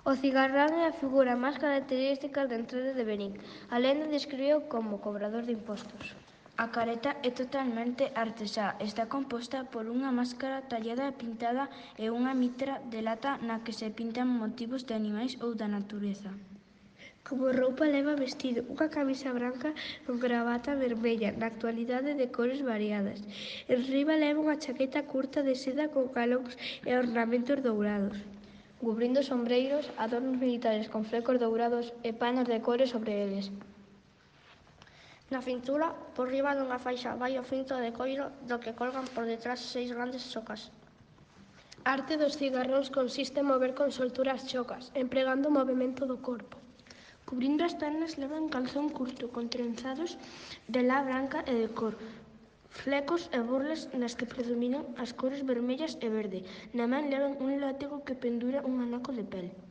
O cigarrán é a figura máis característica da entrada de Benín. A lenda describiu como cobrador de impostos. A careta é totalmente artesá. Está composta por unha máscara tallada e pintada e unha mitra de lata na que se pintan motivos de animais ou da natureza. Como roupa leva vestido unha camisa branca con gravata vermella, na actualidade de cores variadas. Enriba leva unha chaqueta curta de seda con galóns e ornamentos dourados. Cubrindo sombreiros, adornos militares con flecos dourados e panos de cores sobre eles. Na cintura, por riba dunha faixa vai o cinto de coiro do que colgan por detrás 6 grandes chocas. A arte dos cigarróns consiste en mover con soltura as chocas, empregando o movemento do corpo. Cubrindo as pernas levan calzón curto, con trenzados de lá branca e de cor, flecos e burles nas que predominan as cores vermellas e verde. Na man levan un látigo que pendura un anaco de pel.